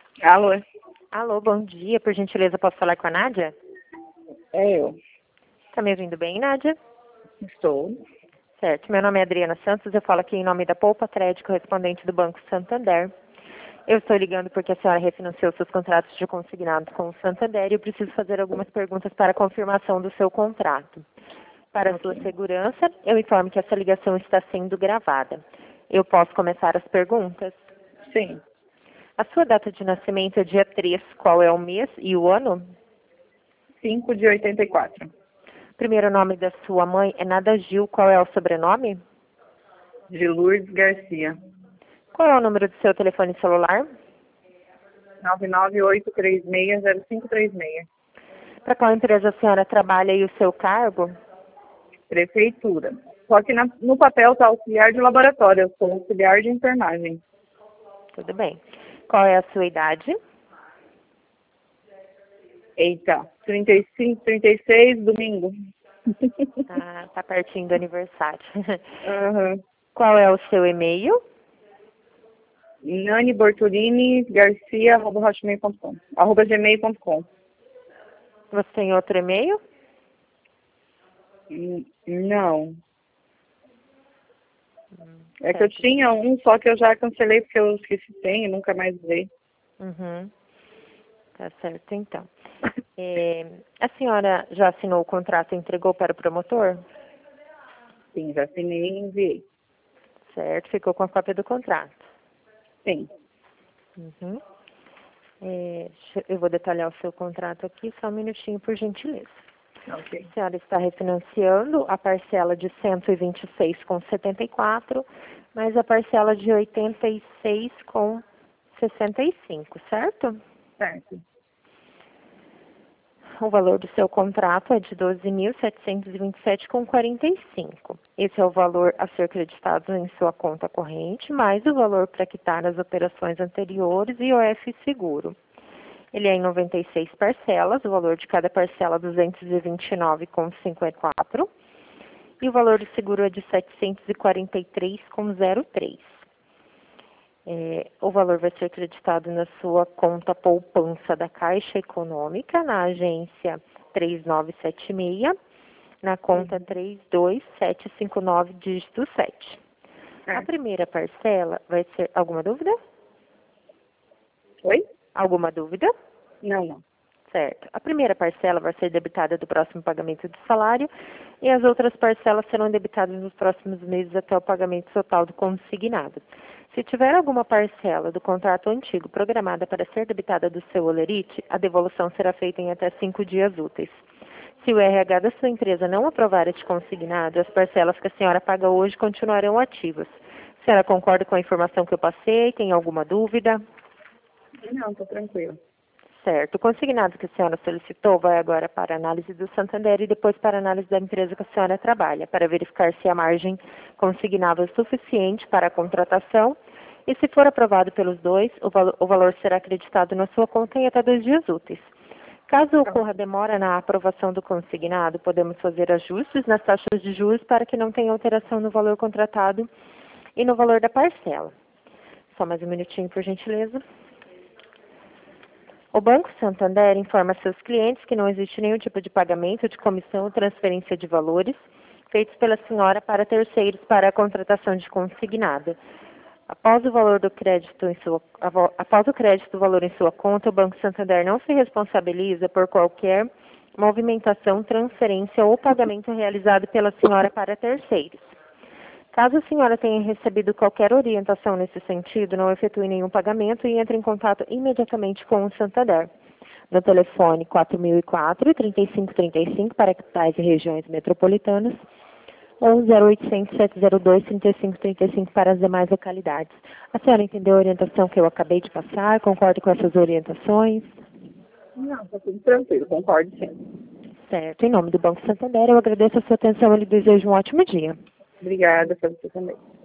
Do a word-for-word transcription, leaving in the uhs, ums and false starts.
Alô, Alô, bom dia. Por gentileza, posso falar com a Nádia? é eu. Tá me ouvindo bem, Nádia? Estou. Certo. Meu nome é Adriana Santos. Eu falo aqui em nome da Poupa Crédito, correspondente do Banco Santander. Eu estou ligando porque a senhora refinanciou seus contratos de consignado com o Santander e eu preciso fazer algumas perguntas para a confirmação do seu contrato. Para a sua Ok. segurança, eu informo que essa ligação está sendo gravada. Eu posso começar as perguntas? Sim. A sua data de nascimento é dia três. Qual é o mês e o ano? cinco de oitenta e quatro. Primeiro nome da sua mãe é Nada Gil. Qual é o sobrenome? De Lourdes Garcia. Qual é o número do seu telefone celular? nove nove oito três seis zero cinco três seis. Para qual empresa a senhora trabalha e o seu cargo? Prefeitura. Só que na- no papel está auxiliar de laboratório. Eu sou auxiliar de enfermagem. Tudo bem. Qual é a sua idade? Eita. trinta e cinco, trinta e seis, domingo. Ah, tá pertinho do aniversário. Aham. Qual é o seu e-mail? Nani Bortolini Garcia, arroba hotmail ponto com. Arroba gmail ponto com. Você tem outro e-mail? Hum, Não. Hum, É que eu certo. tinha um, só que eu já cancelei porque eu esqueci tem e nunca mais usei. Uhum. Tá certo, então. É, a senhora já assinou o contrato e entregou para o promotor? Sim, já assinei e enviei. Certo, ficou com a cópia do contrato. Sim. Uhum. É, deixa- eu vou detalhar o seu contrato aqui, só um minutinho, por gentileza. Ok. A senhora está refinanciando a parcela de cento e vinte e seis com setenta e quatro, mais a parcela de oitenta e seis com sessenta e cinco, certo? Certo. O valor do seu contrato é de doze mil setecentos e vinte e sete com quarenta e cinco. Esse é o valor a ser creditado em sua conta corrente, mais o valor para quitar as operações anteriores e o F seguro. Ele é em noventa e seis parcelas, o valor de cada parcela duzentos e vinte e nove com cinquenta e quatro e o valor do seguro é de setecentos e quarenta e três com zero três. É, o valor vai ser creditado na sua conta poupança da Caixa Econômica, na agência três nove sete seis, na conta três dois sete cinco nove, dígito sete. A Certo. primeira parcela vai ser... Alguma dúvida? Oi? Alguma dúvida? Não, não. Certo. A primeira parcela vai ser debitada do próximo pagamento do salário e as outras parcelas serão debitadas nos próximos meses até o pagamento total do consignado. Se tiver alguma parcela do contrato antigo programada para ser debitada do seu holerite, a devolução será feita em até cinco dias úteis. Se o R H da sua empresa não aprovar este consignado, as parcelas que a senhora paga hoje continuarão ativas. A senhora concorda com a informação que eu passei? Tem alguma dúvida? Não, tô tranquilo. Certo. O consignado que a senhora solicitou vai agora para a análise do Santander e depois para a análise da empresa que a senhora trabalha, para verificar se a margem consignável é suficiente para a contratação e, se for aprovado pelos dois, o, valo, o valor será acreditado na sua conta em até dois dias úteis. Caso ocorra demora na aprovação do consignado, podemos fazer ajustes nas taxas de juros para que não tenha alteração no valor contratado e no valor da parcela. Só mais um minutinho, por gentileza. O Banco Santander informa seus clientes que não existe nenhum tipo de pagamento de comissão ou transferência de valores feitos pela senhora para terceiros para a contratação de consignada. Após o valor do crédito em sua, após o crédito do valor em sua conta, o Banco Santander não se responsabiliza por qualquer movimentação, transferência ou pagamento realizado pela senhora para terceiros. Caso a senhora tenha recebido qualquer orientação nesse sentido, não efetue nenhum pagamento e entre em contato imediatamente com o Santander. No telefone quatro mil e quatro, trinta e cinco trinta e cinco para capitais e regiões metropolitanas ou zero oitocentos, sete zero dois, trinta e cinco trinta e cinco para as demais localidades. A senhora entendeu a orientação que eu acabei de passar? Concorda com essas orientações? Não, tá tudo tranquilo. Concordo sim. Certo. Em nome do Banco Santander, eu agradeço a sua atenção e lhe desejo um ótimo dia. Obrigada, pra você também.